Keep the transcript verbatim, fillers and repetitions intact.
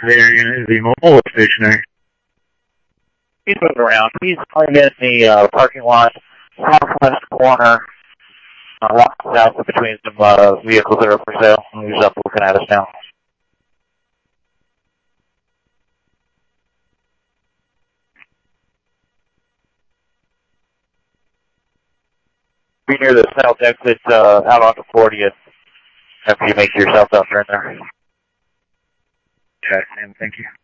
There, is he mobile or stationary? He's moving around. He's right in the uh, parking lot, southwest corner, uh, walking south between some uh, vehicles that are for sale. He's up looking at us now. Be near the south exit uh, out onto fortieth after you make yourself out there in there. Okay, and thank you.